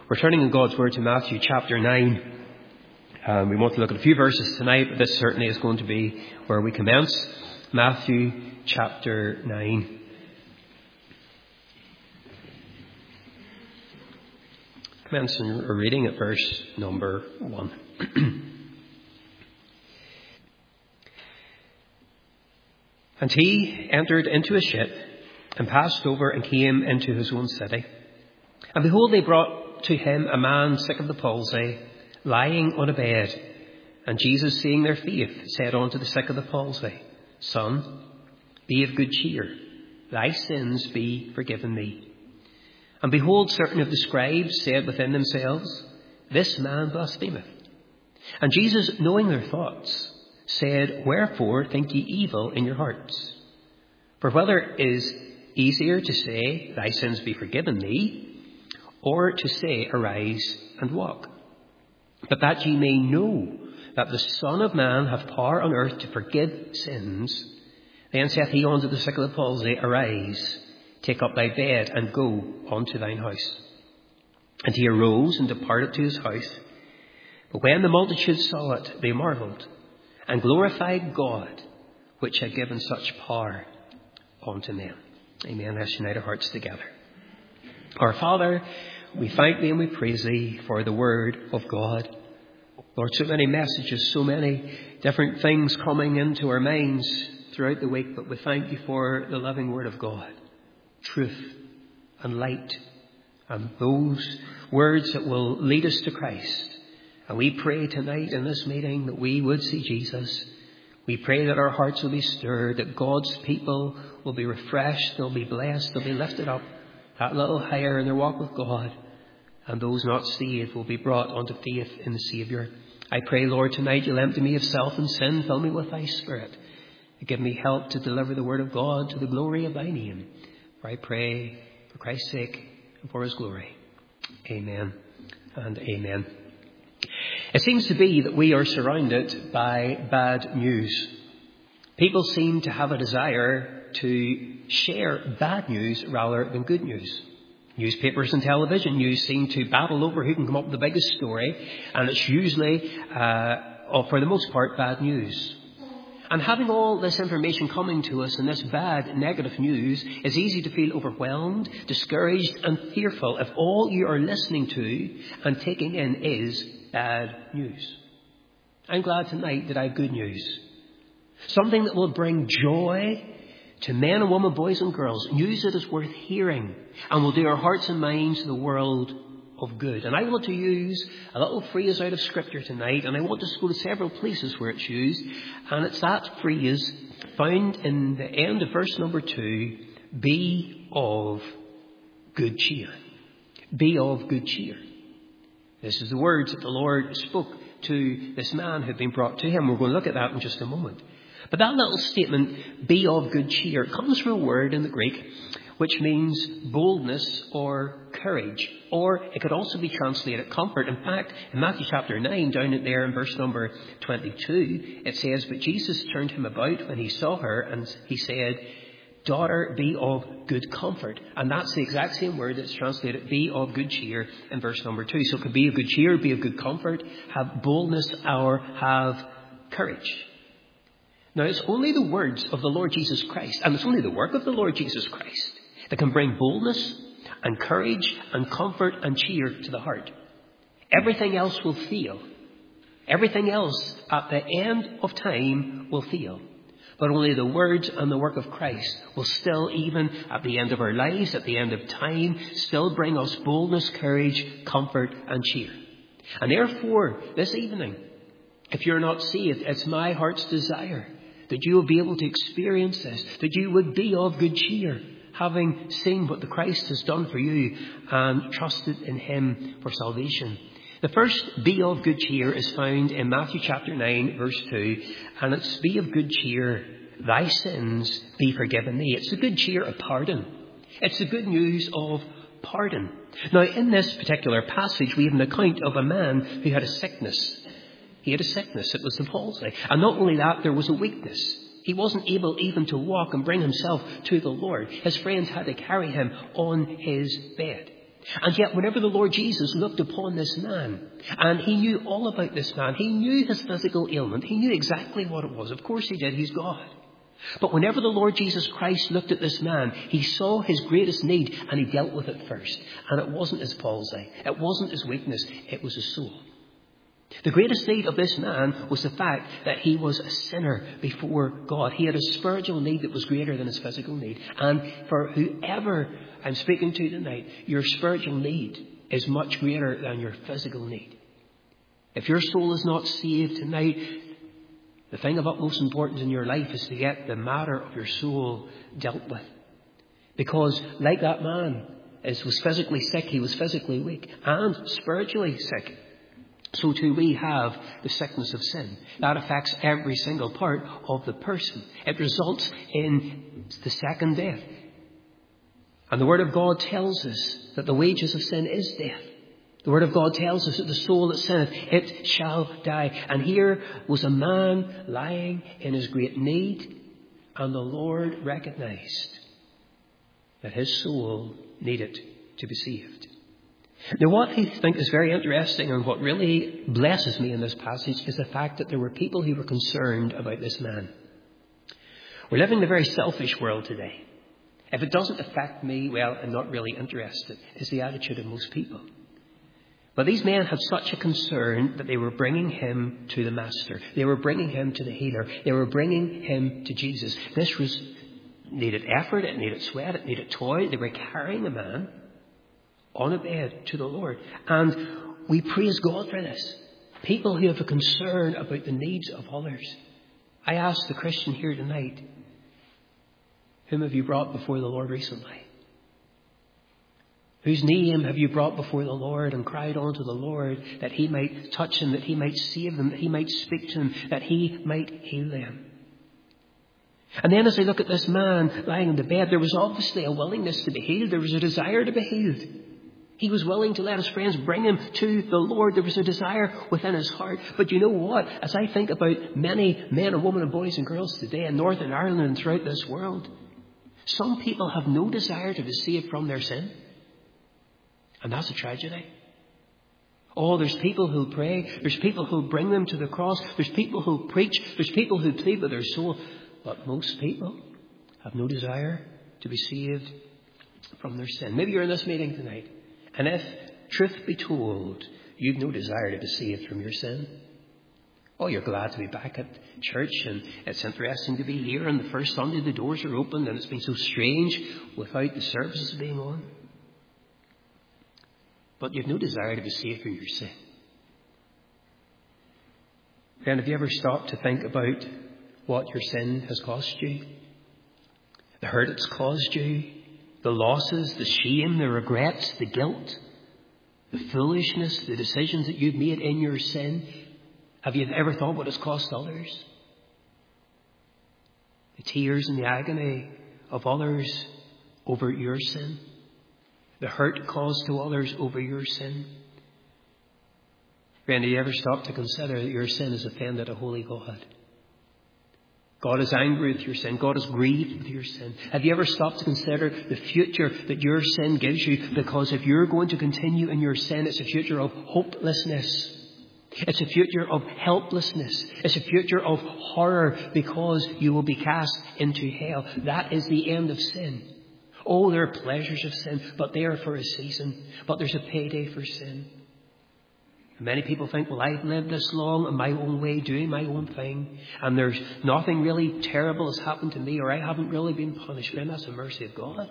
We're turning in God's Word to Matthew chapter 9. We want to look at a few verses tonight, but this certainly is going to be where we commence. Matthew chapter 9. Commencing reading at verse number 1. And he entered into a ship and passed over and came into his own city. And behold, they brought to him a man sick of the palsy, lying on a bed. And Jesus, seeing their faith, said unto the sick of the palsy, Son, be of good cheer. Thy sins be forgiven thee. And behold, certain of the scribes said within themselves, This man blasphemeth. And Jesus, knowing their thoughts, said, Wherefore think ye evil in your hearts? For whether it is easier to say, Thy sins be forgiven thee, or to say, Arise and walk. But that ye may know that the Son of Man hath power on earth to forgive sins, then saith he unto the sick of the palsy, Arise, take up thy bed, and go unto thine house. And he arose and departed to his house. But when the multitude saw it, they marvelled, and glorified God, which had given such power unto men. Amen. Let's unite our hearts together. Our Father, we thank thee and we praise thee for the word of God. Lord, so many messages, so many different things coming into our minds throughout the week, but we thank you for the living word of God, truth and light, and those words that will lead us to Christ. And we pray tonight in this meeting that we would see Jesus. We pray that our hearts will be stirred, that God's people will be refreshed, they'll be blessed, they'll be lifted up that little higher in their walk with God. And those not saved will be brought unto faith in the Saviour. I pray, Lord, tonight you'll empty me of self and sin, fill me with thy Spirit. Give me help to deliver the word of God to the glory of thy name. For I pray for Christ's sake and for his glory. Amen and amen. It seems to be that we are surrounded by bad news. People seem to have a desire to share bad news rather than good news. Newspapers and television news seem to battle over who can come up with the biggest story, and it's usually, for the most part, bad news. And having all this information coming to us and this bad, negative news, it's easy to feel overwhelmed, discouraged and fearful if all you are listening to and taking in is bad news. I'm glad tonight that I have good news. Something that will bring joy to men and women, boys and girls. News that is worth hearing and will do our hearts and minds the world of good. And I want to use a little phrase out of Scripture tonight, and I want to go to several places where it's used, and it's that phrase found in the end of verse number 2, be of good cheer. Be of good cheer. This is the words that the Lord spoke to this man who had been brought to him. We're going to look at that in just a moment. But that little statement, be of good cheer, comes from a word in the Greek which means boldness or courage. Or it could also be translated comfort. In fact, in Matthew chapter 9, down there in verse number 22, it says, But Jesus turned him about when he saw her, and he said, Daughter, be of good comfort. And that's the exact same word that's translated, be of good cheer, in verse number 2. So it could be of good cheer, be of good comfort, have boldness, or have courage. Now, it's only the words of the Lord Jesus Christ, and it's only the work of the Lord Jesus Christ, that can bring boldness and courage and comfort and cheer to the heart. Everything else will fail. Everything else at the end of time will fail. But only the words and the work of Christ will still, even at the end of our lives, at the end of time, still bring us boldness, courage, comfort and cheer. And therefore, this evening, if you're not saved, it's my heart's desire that you will be able to experience this, that you would be of good cheer, having seen what the Christ has done for you and trusted in him for salvation. The first be of good cheer is found in Matthew chapter 9, verse 2, and it's be of good cheer, thy sins be forgiven thee. It's the good cheer of pardon. It's the good news of pardon. Now, in this particular passage, we have an account of a man who had a sickness. He had a sickness. It was the palsy. And not only that, there was a weakness. He wasn't able even to walk and bring himself to the Lord. His friends had to carry him on his bed. And yet whenever the Lord Jesus looked upon this man, and he knew all about this man, he knew his physical ailment, he knew exactly what it was. Of course he did, he's God. But whenever the Lord Jesus Christ looked at this man, he saw his greatest need and he dealt with it first. And it wasn't his palsy, it wasn't his weakness, it was his soul. The greatest need of this man was the fact that he was a sinner before God. He had a spiritual need that was greater than his physical need. And for whoever I'm speaking to tonight, your spiritual need is much greater than your physical need. If your soul is not saved tonight, the thing of utmost importance in your life is to get the matter of your soul dealt with. Because like that man was physically sick, he was physically weak and spiritually sick. So too we have the sickness of sin. That affects every single part of the person. It results in the second death. And the Word of God tells us that the wages of sin is death. The Word of God tells us that the soul that sinneth, it shall die. And here was a man lying in his great need, and the Lord recognized that his soul needed to be saved. Now, what I think is very interesting and what really blesses me in this passage is the fact that there were people who were concerned about this man. We're living in a very selfish world today. If it doesn't affect me, well, I'm not really interested, is the attitude of most people. But these men had such a concern that they were bringing him to the Master. They were bringing him to the healer. They were bringing him to Jesus. This needed effort, it needed sweat, it needed toil. They were carrying a man on a bed to the Lord. And we praise God for this. People who have a concern about the needs of others. I ask the Christian here tonight, whom have you brought before the Lord recently? Whose name have you brought before the Lord and cried unto the Lord that he might touch him, that he might save them, that he might speak to them, that he might heal them? And then as I look at this man lying in the bed, there was obviously a willingness to be healed. There was a desire to be healed. He was willing to let his friends bring him to the Lord. There was a desire within his heart. But you know what? As I think about many men and women and boys and girls today in Northern Ireland and throughout this world, some people have no desire to be saved from their sin. And that's a tragedy. Oh, there's people who pray. There's people who bring them to the cross. There's people who preach. There's people who plead with their soul. But most people have no desire to be saved from their sin. Maybe you're in this meeting tonight. And if, truth be told, you've no desire to be saved from your sin, oh, you're glad to be back at church and it's interesting to be here and the first Sunday the doors are open and it's been so strange without the services being on. But you've no desire to be saved from your sin. Friend, have you ever stopped to think about what your sin has cost you? The hurt it's caused you? The losses, the shame, the regrets, the guilt, the foolishness, the decisions that you've made in your sin. Have you ever thought what it's cost others? The tears and the agony of others over your sin. The hurt caused to others over your sin. Friend, have you ever stopped to consider that your sin has offended a holy God? God is angry with your sin. God is grieved with your sin. Have you ever stopped to consider the future that your sin gives you? Because if you're going to continue in your sin, it's a future of hopelessness. It's a future of helplessness. It's a future of horror because you will be cast into hell. That is the end of sin. Oh, there are pleasures of sin, but they are for a season. But there's a payday for sin. Many people think, well, I've lived this long in my own way, doing my own thing, and there's nothing really terrible has happened to me, or I haven't really been punished. And that's the mercy of God.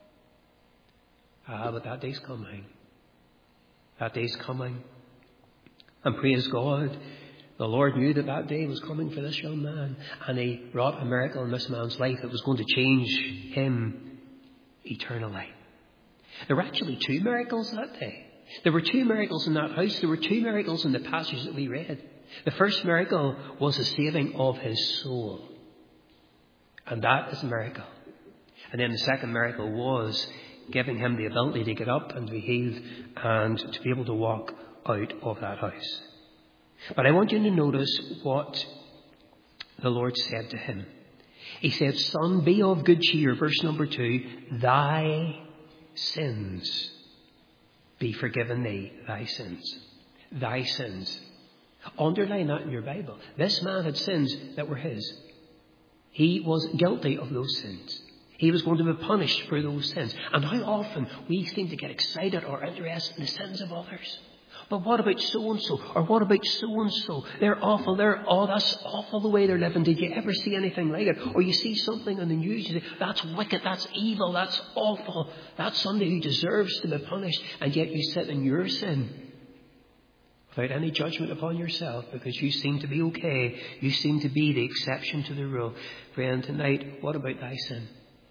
But that day's coming. That day's coming. And praise God, the Lord knew that that day was coming for this young man, and he wrought a miracle in this man's life that was going to change him eternally. There were actually two miracles that day. There were two miracles in that house. There were two miracles in the passage that we read. The first miracle was the saving of his soul. And that is a miracle. And then the second miracle was giving him the ability to get up and to be healed and to be able to walk out of that house. But I want you to notice what the Lord said to him. He said, "Son, be of good cheer." Verse number 2, "Thy sins be forgiven thee thy sins. Thy sins. Underline that in your Bible. This man had sins that were his. He was guilty of those sins. He was going to be punished for those sins. And how often we seem to get excited or interested in the sins of others. But what about so-and-so? Or what about so-and-so? They're awful. That's awful the way they're living. Did you ever see anything like it? Or you see something on the news, you say, that's wicked, that's evil, that's awful. That's somebody who deserves to be punished. And yet you sit in your sin without any judgment upon yourself because you seem to be okay. You seem to be the exception to the rule. Friend, tonight, what about thy sin?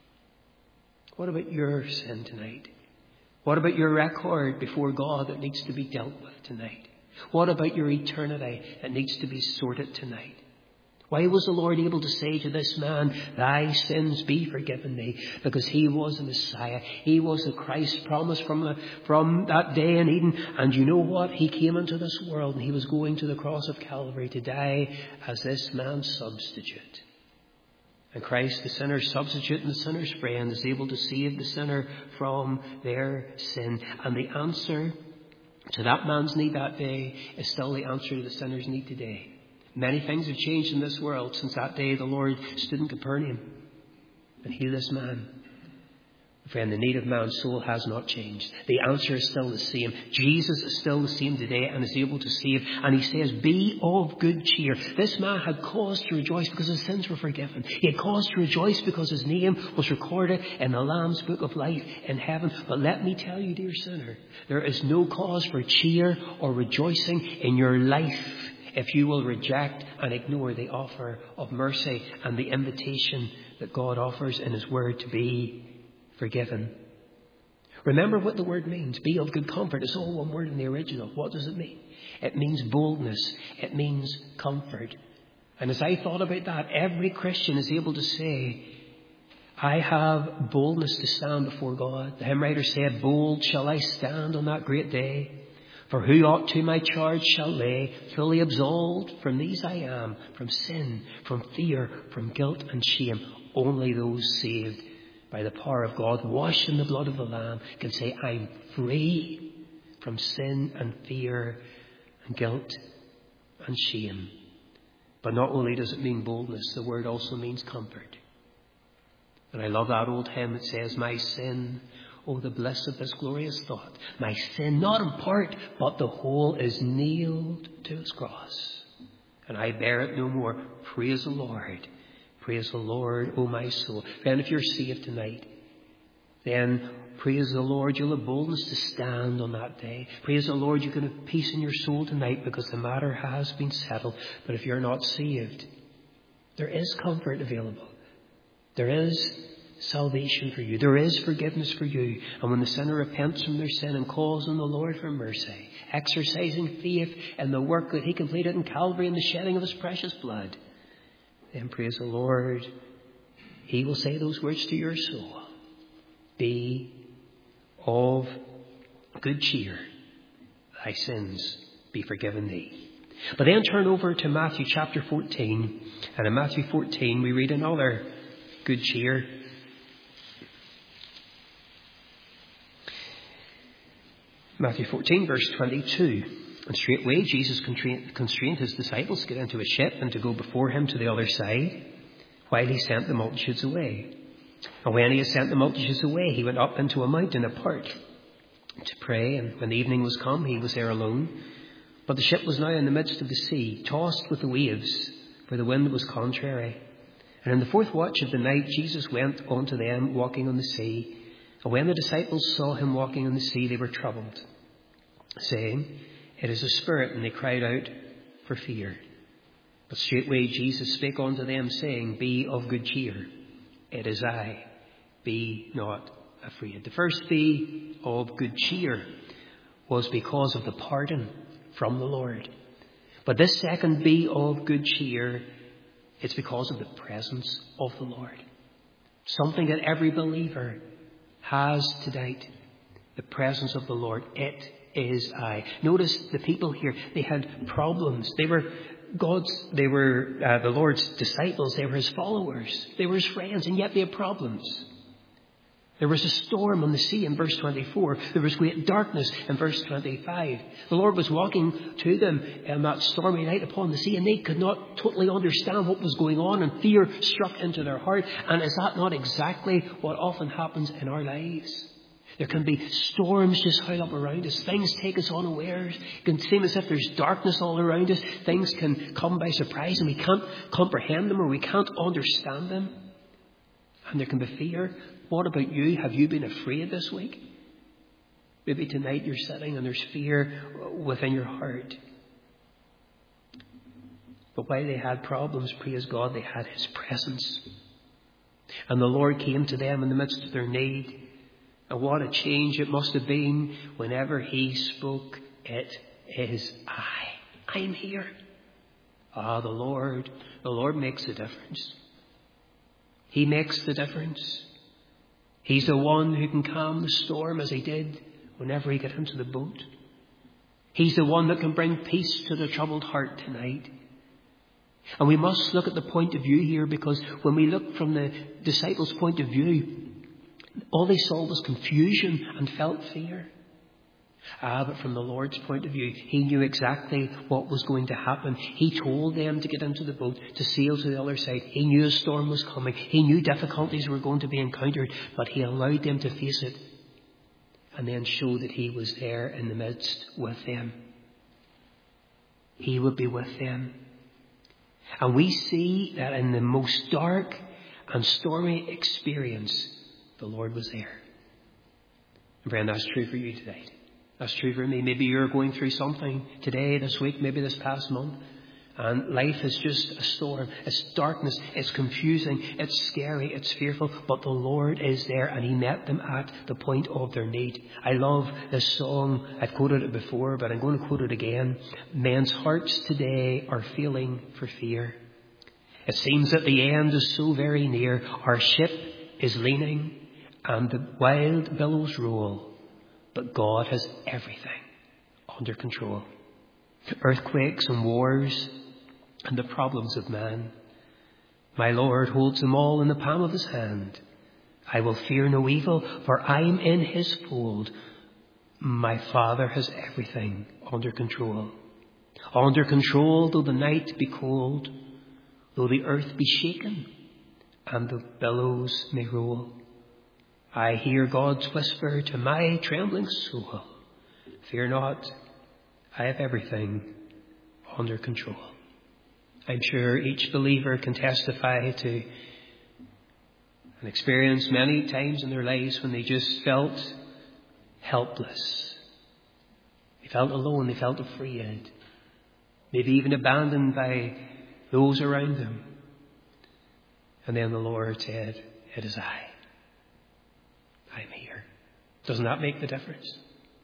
What about your sin tonight? What about your record before God that needs to be dealt with tonight? What about your eternity that needs to be sorted tonight? Why was the Lord able to say to this man, thy sins be forgiven thee? Because he was the Messiah. He was the Christ promised from that day in Eden. And you know what? He came into this world and he was going to the cross of Calvary to die as this man's substitute. And Christ, the sinner's substitute and the sinner's friend, is able to save the sinner from their sin. And the answer to that man's need that day is still the answer to the sinner's need today. Many things have changed in this world since that day the Lord stood in Capernaum and healed this man. Friend, the need of man's soul has not changed. The answer is still the same. Jesus is still the same today and is able to save. And he says, be of good cheer. This man had cause to rejoice because his sins were forgiven. He had cause to rejoice because his name was recorded in the Lamb's Book of Life in heaven. But let me tell you, dear sinner, there is no cause for cheer or rejoicing in your life if you will reject and ignore the offer of mercy and the invitation that God offers in his word to be forgiven. Remember what the word means. Be of good comfort. It's all one word in the original. What does it mean? It means boldness. It means comfort. And as I thought about that, every Christian is able to say, I have boldness to stand before God. The hymn writer said, bold shall I stand on that great day. For who ought to my charge shall lay? Fully absolved from these I am, from sin, from fear, from guilt and shame. Only those saved by the power of God, washed in the blood of the Lamb, can say, I'm free from sin and fear and guilt and shame. But not only does it mean boldness, the word also means comfort. And I love that old hymn that says, my sin, oh, the bliss of this glorious thought, my sin, not in part, but the whole, is nailed to its cross. And I bear it no more. Praise the Lord. Praise the Lord, O my soul. Then if you're saved tonight, then praise the Lord, you'll have boldness to stand on that day. Praise the Lord, you can have peace in your soul tonight because the matter has been settled. But if you're not saved, there is comfort available. There is salvation for you. There is forgiveness for you. And when the sinner repents from their sin and calls on the Lord for mercy, exercising faith in the work that he completed in Calvary and the shedding of his precious blood, then praise the Lord, he will say those words to your soul. Be of good cheer. Thy sins be forgiven thee. But then turn over to Matthew chapter 14. And in Matthew 14 we read another good cheer. Matthew 14 verse 22. And straightway Jesus constrained his disciples to get into a ship and to go before him to the other side, while he sent the multitudes away. And when he had sent the multitudes away, he went up into a mountain apart to pray. And when the evening was come, he was there alone. But the ship was now in the midst of the sea, tossed with the waves, for the wind was contrary. And in the fourth watch of the night, Jesus went unto them walking on the sea. And when the disciples saw him walking on the sea, they were troubled, saying, it is a spirit, and they cried out for fear. But straightway Jesus spake unto them, saying, be of good cheer. It is I. Be not afraid. The first be of good cheer was because of the pardon from the Lord. But this second be of good cheer, it's because of the presence of the Lord. Something that every believer has tonight. The presence of the Lord. It is I. Notice the people here, they had problems. They were the Lord's disciples. They were his followers. They were his friends, and yet they had problems. There was a storm on the sea in verse 24. There was great darkness in verse 25. The Lord was walking to them on that stormy night upon the sea, and they could not totally understand what was going on, and fear struck into their heart. And is that not exactly what often happens in our lives? There can be storms just howl up around us. Things take us unawares. It can seem as if there's darkness all around us. Things can come by surprise and we can't comprehend them or we can't understand them. And there can be fear. What about you? Have you been afraid this week? Maybe tonight you're sitting and there's fear within your heart. But while they had problems, praise God, they had His presence. And the Lord came to them in the midst of their need. And what a change it must have been whenever He spoke, "It is I. I'm here." The Lord makes a difference. He makes the difference. He's the one who can calm the storm as He did whenever He got into the boat. He's the one that can bring peace to the troubled heart tonight. And we must look at the point of view here, because when we look from the disciples' point of view, all they saw was confusion and felt fear. But from the Lord's point of view, He knew exactly what was going to happen. He told them to get into the boat, to sail to the other side. He knew a storm was coming. He knew difficulties were going to be encountered, but He allowed them to face it and then show that He was there in the midst with them. He would be with them. And we see that in the most dark and stormy experience, the Lord was there. And friend, that's true for you tonight. That's true for me. Maybe you're going through something today, this week, maybe this past month. And life is just a storm. It's darkness. It's confusing. It's scary. It's fearful. But the Lord is there, and He met them at the point of their need. I love this song. I've quoted it before, but I'm going to quote it again. Men's hearts today are feeling for fear. It seems that the end is so very near. Our ship is leaning, and the wild billows roll. But God has everything under control. Earthquakes and wars and the problems of man. My Lord holds them all in the palm of His hand. I will fear no evil, for I am in His fold. My Father has everything under control. Under control, though the night be cold, though the earth be shaken, and the billows may roll. I hear God's whisper to my trembling soul, "Fear not, I have everything under control." I'm sure each believer can testify to an experience many times in their lives when they just felt helpless. They felt alone, they felt afraid, maybe even abandoned by those around them. And then the Lord said, "It is I. I'm here." Doesn't that make the difference?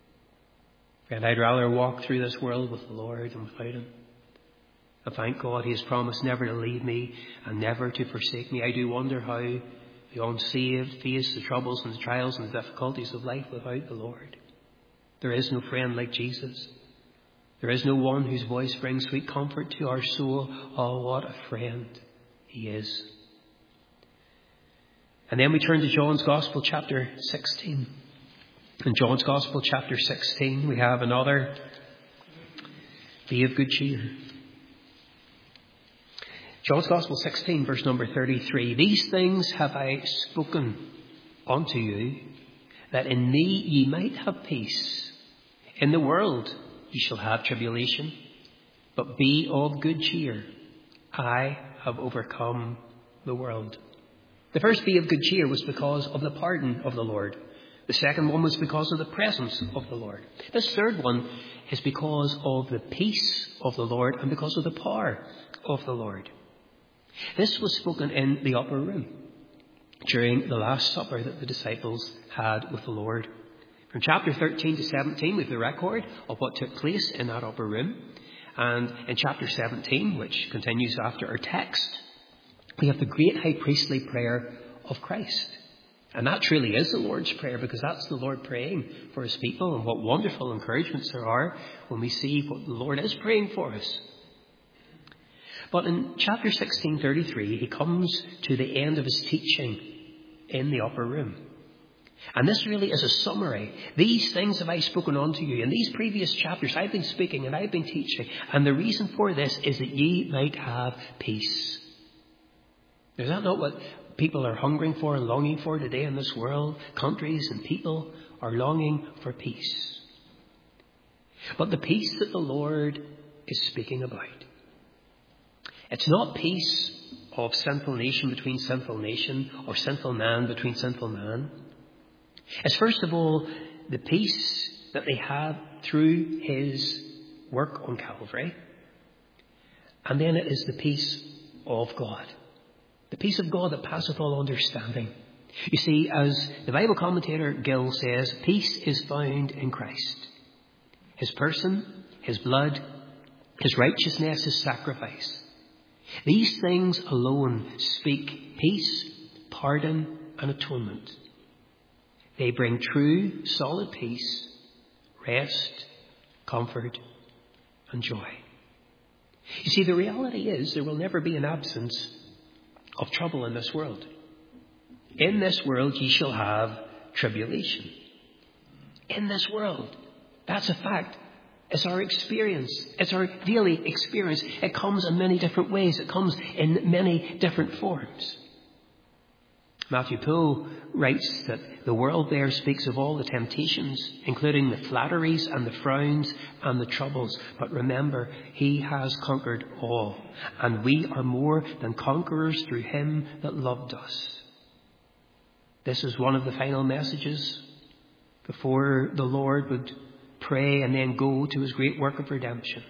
And I'd rather walk through this world with the Lord than without Him. And thank God He has promised never to leave me and never to forsake me. I do wonder how the unsaved face the troubles and the trials and the difficulties of life without the Lord. There is no friend like Jesus. There is no one whose voice brings sweet comfort to our soul. Oh, what a friend He is. And then we turn to John's Gospel, chapter 16. In John's Gospel, chapter 16, we have another "Be of good cheer." John's Gospel 16, verse number 33. "These things have I spoken unto you, that in me ye might have peace. In the world ye shall have tribulation, but be of good cheer. I have overcome the world." The first "be of good cheer" was because of the pardon of the Lord. The second one was because of the presence of the Lord. This third one is because of the peace of the Lord and because of the power of the Lord. This was spoken in the upper room during the Last Supper that the disciples had with the Lord. From chapter 13 to 17, we have the record of what took place in that upper room. And in chapter 17, which continues after our text, we have the great high priestly prayer of Christ. And that truly is the Lord's Prayer, because that's the Lord praying for His people. And what wonderful encouragements there are when we see what the Lord is praying for us. But in chapter 16:33, He comes to the end of His teaching in the upper room. And this really is a summary. These things have I spoken unto you. In these previous chapters I've been speaking and I've been teaching. And the reason for this is that ye might have peace. Is that not what people are hungering for and longing for today in this world? Countries and people are longing for peace. But the peace that the Lord is speaking about, it's not peace of sinful nation between sinful nation or sinful man between sinful man. It's first of all the peace that they have through his work on Calvary. And then it is the peace of God. The peace of God that passeth all understanding. You see, as the Bible commentator Gill says, peace is found in Christ. His person, his blood, his righteousness, his sacrifice. These things alone speak peace, pardon, and atonement. They bring true, solid peace, rest, comfort, and joy. You see, the reality is there will never be an absence of trouble in this world. In this world ye shall have tribulation. In this world. That's a fact. It's our experience. It's our daily experience. It comes in many different ways. It comes in many different forms. Matthew Poole writes that the world there speaks of all the temptations, including the flatteries and the frowns and the troubles. But remember, he has conquered all. And we are more than conquerors through him that loved us. This is one of the final messages before the Lord would pray and then go to his great work of redemption.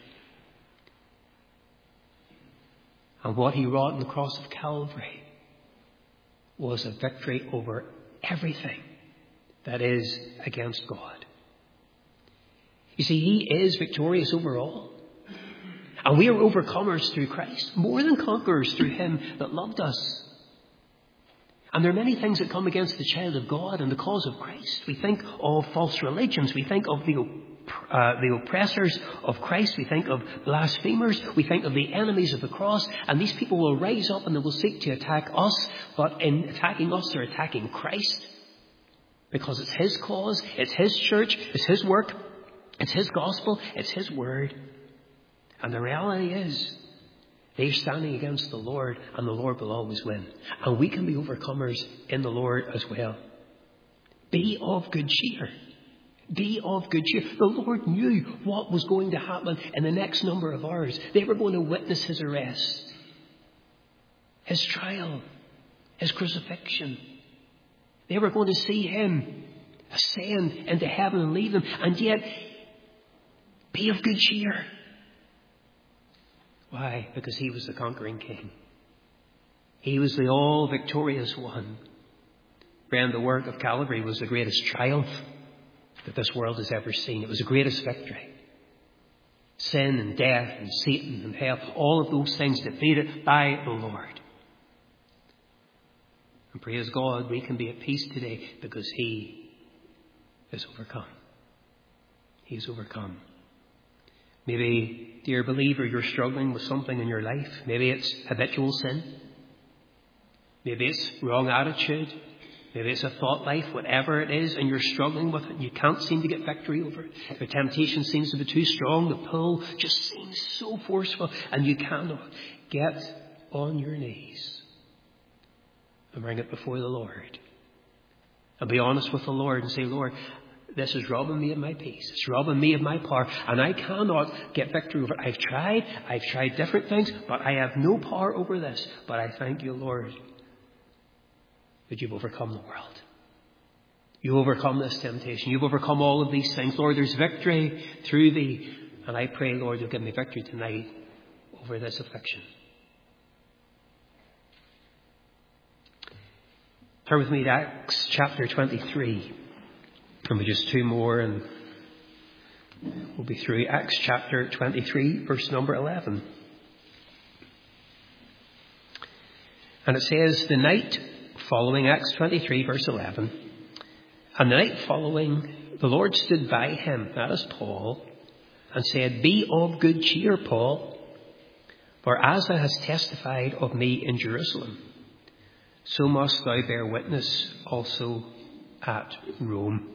And what he wrought on the cross of Calvary was a victory over everything that is against God. You see, he is victorious over all. And we are overcomers through Christ, more than conquerors through him that loved us. And there are many things that come against the child of God and the cause of Christ. We think of false religions. We think of the oppressors of Christ. We think of blasphemers. We think of the enemies of the cross. And these people will rise up and they will seek to attack us. But in attacking us, they're attacking Christ. Because it's his cause. It's his church. It's his work. It's his gospel. It's his word. And the reality is, they're standing against the Lord, and the Lord will always win. And we can be overcomers in the Lord as well. Be of good cheer. Be of good cheer. The Lord knew what was going to happen in the next number of hours. They were going to witness his arrest, his trial, his crucifixion. They were going to see him ascend into heaven and leave them. And yet, be of good cheer. Why? Because he was the conquering king. He was the all-victorious one. Friend, the work of Calvary was the greatest triumph that this world has ever seen. It was the greatest victory. Sin and death and Satan and hell, all of those things defeated by the Lord. And praise God, we can be at peace today because he is overcome. He is overcome. Maybe, dear believer, you're struggling with something in your life. Maybe it's habitual sin. Maybe it's wrong attitude. Maybe it's a thought life, whatever it is, and you're struggling with it and you can't seem to get victory over it. The temptation seems to be too strong. The pull just seems so forceful and you cannot. Get on your knees and bring it before the Lord. And be honest with the Lord and say, Lord, this is robbing me of my peace. It's robbing me of my power. And I cannot get victory over it. I've tried different things, but I have no power over this. But I thank you, Lord, that you've overcome the world. You've overcome this temptation. You've overcome all of these things. Lord, there's victory through thee. And I pray, Lord, you'll give me victory tonight over this affliction. Turn with me to Acts chapter 23. And just two more and we'll be through. Acts chapter 23, verse number 11. And it says, the night following, Acts 23, verse 11, and the night following, the Lord stood by him, that is Paul, and said, be of good cheer, Paul, for as thou hast testified of me in Jerusalem, so must thou bear witness also at Rome.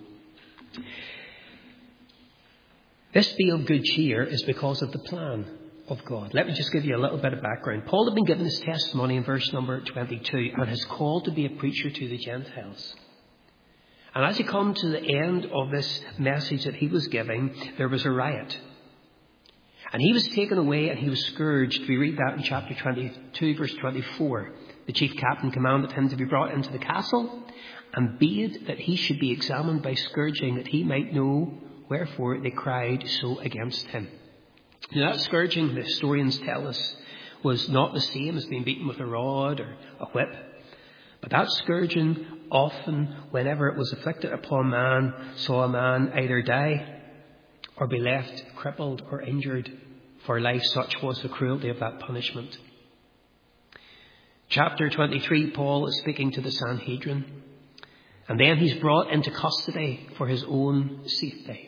This be of good cheer is because of the plan of God. Let me just give you a little bit of background. Paul had been given his testimony in verse number 22 and is called to be a preacher to the Gentiles. And as he come to the end of this message that he was giving, there was a riot. And he was taken away and he was scourged. We read that in chapter 22, verse 24. The chief captain commanded him to be brought into the castle and bade that he should be examined by scourging, that he might know wherefore they cried so against him. Now that scourging, the historians tell us, was not the same as being beaten with a rod or a whip. But that scourging often, whenever it was afflicted upon man, saw a man either die or be left crippled or injured for life. Such was the cruelty of that punishment. Chapter 23, Paul is speaking to the Sanhedrin. And then he's brought into custody for his own safety.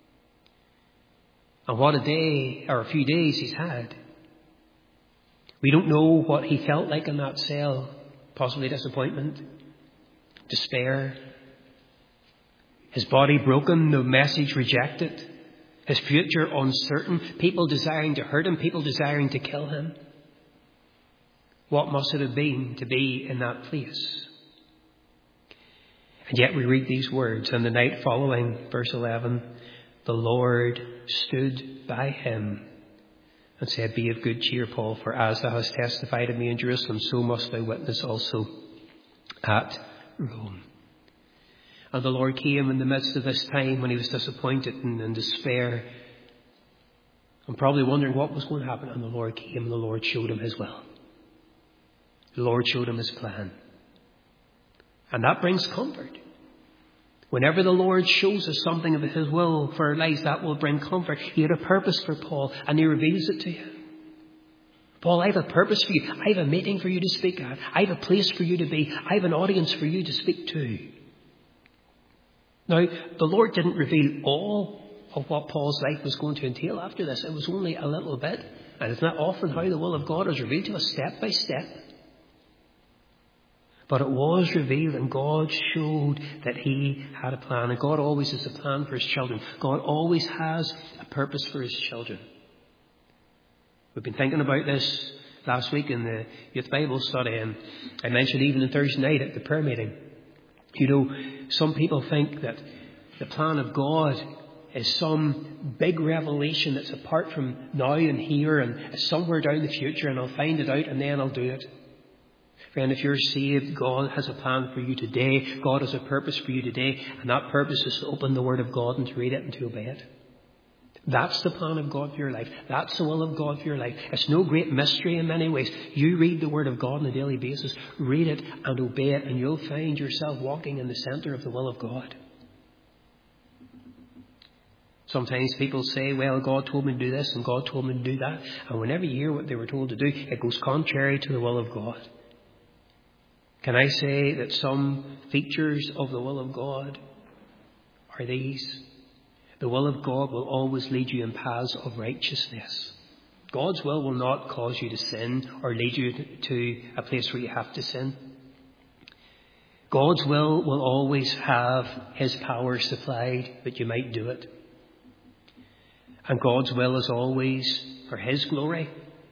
And what a day, or a few days he's had. We don't know what he felt like in that cell. Possibly disappointment, despair, his body broken, the message rejected, his future uncertain, people desiring to hurt him, people desiring to kill him. What must it have been to be in that place? And yet we read these words, and the night following, verse 11, the Lord stood by him and said, be of good cheer, Paul, for as thou hast testified of me in Jerusalem, so must thou witness also at Rome. And the Lord came in the midst of this time when he was disappointed and in despair, and probably wondering what was going to happen. And the Lord came and the Lord showed him his will. The Lord showed him his plan. And that brings comfort. Whenever the Lord shows us something of his will for our lives, that will bring comfort. He had a purpose for Paul, and he reveals it to him. Paul, I have a purpose for you. I have a meeting for you to speak at. I have a place for you to be. I have an audience for you to speak to. Now, the Lord didn't reveal all of what Paul's life was going to entail after this. It was only a little bit. And it's not often how the will of God is revealed to us step by step. But it was revealed, and God showed that he had a plan. And God always has a plan for his children. God always has a purpose for his children. We've been thinking about this last week in the Youth Bible study, and I mentioned even on Thursday night at the prayer meeting. You know, some people think that the plan of God is some big revelation that's apart from now and here, and it's somewhere down the future, and I'll find it out and then I'll do it. Friend, if you're saved, God has a plan for you today. God has a purpose for you today. And that purpose is to open the Word of God and to read it and to obey it. That's the plan of God for your life. That's the will of God for your life. It's no great mystery in many ways. You read the Word of God on a daily basis. Read it and obey it, and you'll find yourself walking in the centre of the will of God. Sometimes people say, well, God told me to do this and God told me to do that. And whenever you hear what they were told to do, it goes contrary to the will of God. Can I say that some features of the will of God are these? The will of God will always lead you in paths of righteousness. God's will not cause you to sin or lead you to a place where you have to sin. God's will always have his power supplied that you might do it. And God's will is always for his glory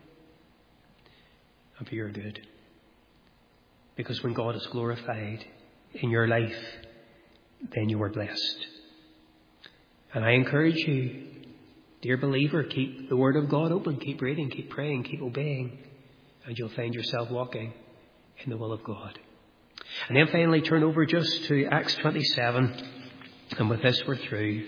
and for your good. Because when God is glorified in your life, then you are blessed. And I encourage you, dear believer, keep the Word of God open. Keep reading, keep praying, keep obeying. And you'll find yourself walking in the will of God. And then finally turn over just to Acts 27. And with this we're through.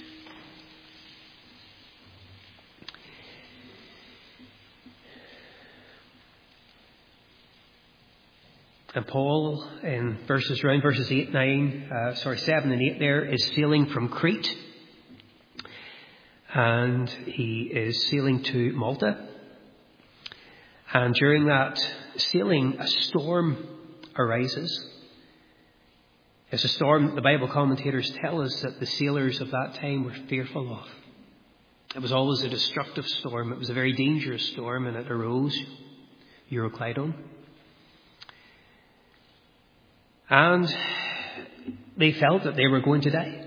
And Paul, in around verses 7 and 8 there, is sailing from Crete. And he is sailing to Malta. And during that sailing, a storm arises. It's a storm the Bible commentators tell us that the sailors of that time were fearful of. It was always a destructive storm. It was a very dangerous storm, and it arose, Euroclydon. And They felt that they were going to die.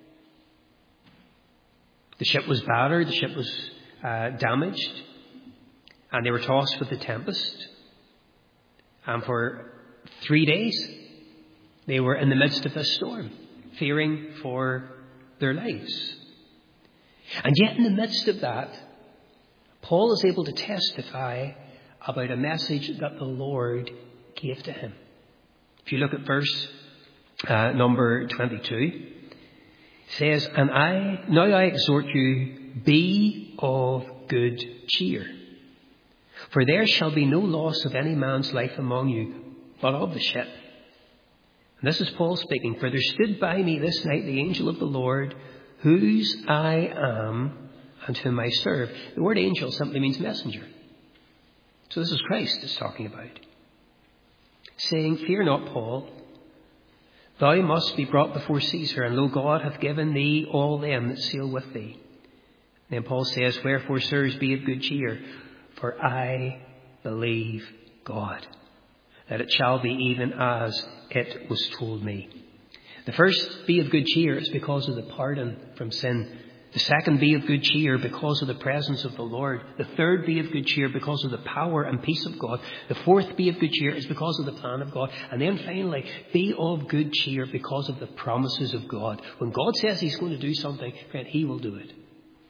The ship was battered, the ship was damaged, and they were tossed with the tempest. And for 3 days, they were in the midst of this storm, fearing for their lives. And yet in the midst of that, Paul is able to testify about a message that the Lord gave to him. If you look at verse number 22, it says, "And now I exhort you, be of good cheer. For there shall be no loss of any man's life among you, but of the ship." And this is Paul speaking. "For there stood by me this night the angel of the Lord, whose I am and whom I serve." The word angel simply means messenger. So this is Christ is talking about. Saying, "Fear not, Paul. Thou must be brought before Caesar, and lo, God hath given thee all them that sail with thee." And then Paul says, "Wherefore, sirs, be of good cheer, for I believe God, that it shall be even as it was told me." The first, be of good cheer, is because of the pardon from sin. The second, be of good cheer, because of the presence of the Lord. The third, be of good cheer, because of the power and peace of God. The fourth, be of good cheer, is because of the plan of God. And then finally, be of good cheer because of the promises of God. When God says he's going to do something, friend, he will do it.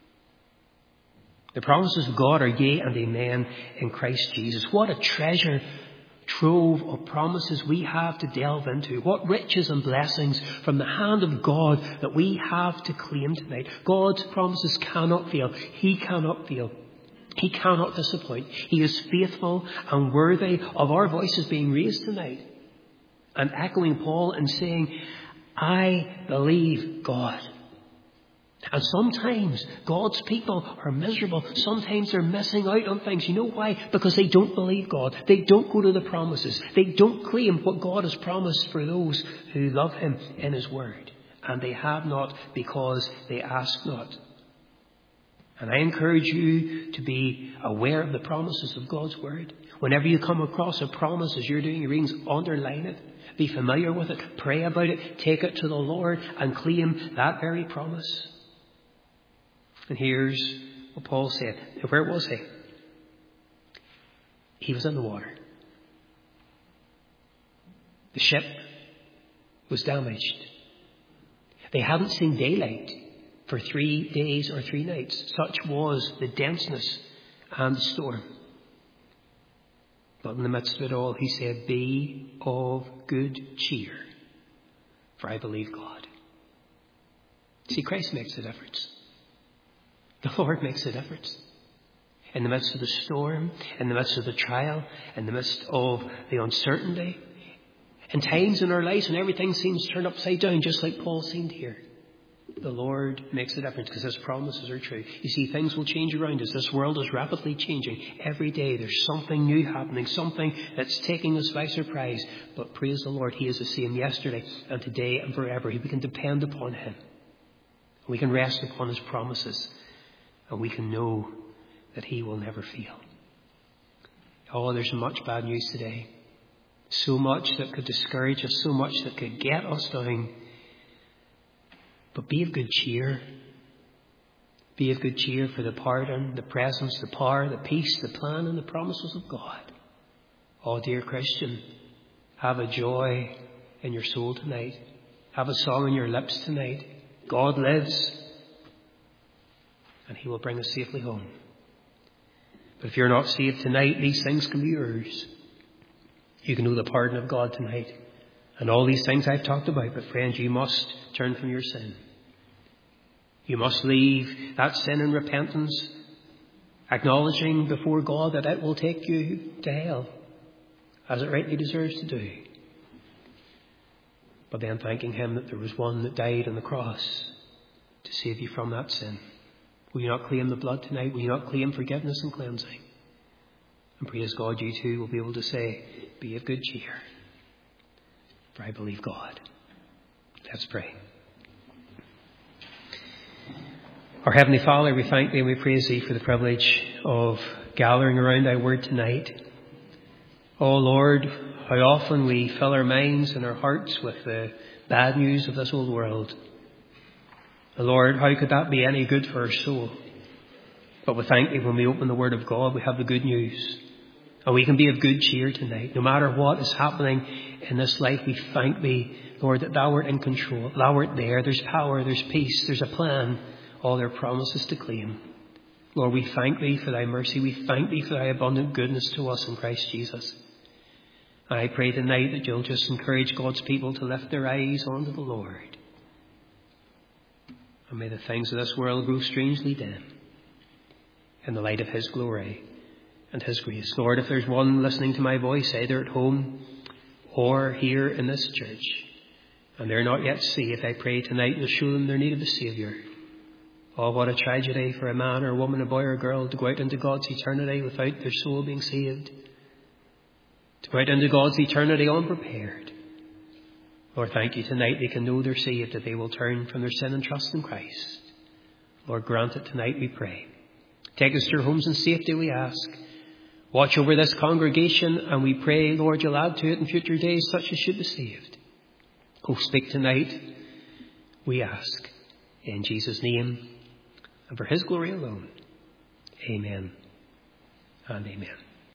The promises of God are yea and amen in Christ Jesus. What a treasure trove of promises we have to delve into. What riches and blessings from the hand of God that we have to claim tonight. God's promises cannot fail. He cannot fail. He cannot disappoint. He is faithful and worthy of our voices being raised tonight and echoing Paul and saying, "I believe God." And sometimes God's people are miserable. Sometimes they're missing out on things. You know why? Because they don't believe God. They don't go to the promises. They don't claim what God has promised for those who love him in his word. And they have not because they ask not. And I encourage you to be aware of the promises of God's word. Whenever you come across a promise as you're doing your readings, underline it. Be familiar with it. Pray about it. Take it to the Lord and claim that very promise. And here's what Paul said. Where was he? He was in the water. The ship was damaged. They hadn't seen daylight for 3 days or 3 nights. Such was the denseness and the storm. But in the midst of it all, he said, "Be of good cheer, for I believe God." See, Christ makes a difference. The Lord makes a difference. In the midst of the storm, in the midst of the trial, in the midst of the uncertainty, in times in our lives when everything seems turned upside down, just like Paul seemed here, the Lord makes a difference because his promises are true. You see, things will change around us. This world is rapidly changing. Every day there's something new happening, something that's taking us by surprise. But praise the Lord, he is the same yesterday and today and forever. We can depend upon him. We can rest upon his promises. And we can know that he will never fail. Oh, there's much bad news today. So much that could discourage us, so much that could get us down. But be of good cheer. Be of good cheer for the pardon, the presence, the power, the peace, the plan and the promises of God. Oh, dear Christian, have a joy in your soul tonight. Have a song on your lips tonight. God lives. And he will bring us safely home. But if you're not saved tonight, these things can be yours. You can know the pardon of God tonight. And all these things I've talked about. But friends, you must turn from your sin. You must leave that sin in repentance, acknowledging before God that it will take you to hell, as it rightly deserves to do. But then thanking him that there was one that died on the cross to save you from that sin. Will you not claim the blood tonight? Will you not claim forgiveness and cleansing? And praise God, you too will be able to say, "Be of good cheer, for I believe God." Let's pray. Our Heavenly Father, we thank thee and we praise thee for the privilege of gathering around thy word tonight. Oh Lord, how often we fill our minds and our hearts with the bad news of this old world. And Lord, how could that be any good for our soul? But we thank Thee when we open the Word of God, we have the good news. And we can be of good cheer tonight. No matter what is happening in this life, we thank Thee, Lord, that Thou art in control. Thou art there. There's power, there's peace, there's a plan. All their promises to claim. Lord, we thank Thee for Thy mercy. We thank Thee for Thy abundant goodness to us in Christ Jesus. And I pray tonight that You'll just encourage God's people to lift their eyes onto the Lord. And may the things of this world grow strangely dim in the light of His glory and His grace. Lord, if there's one listening to my voice, either at home or here in this church, and they're not yet saved, I pray tonight You'll show them their need of a Saviour. Oh, what a tragedy for a man or a woman, a boy or a girl to go out into God's eternity without their soul being saved. To go out into God's eternity unprepared. Lord, thank You tonight they can know they're saved, that they will turn from their sin and trust in Christ. Lord, grant it tonight, we pray. Take us to our homes in safety, we ask. Watch over this congregation, and we pray, Lord, You'll add to it in future days such as should be saved. Oh, speak tonight, we ask. In Jesus' name, and for His glory alone. Amen and amen.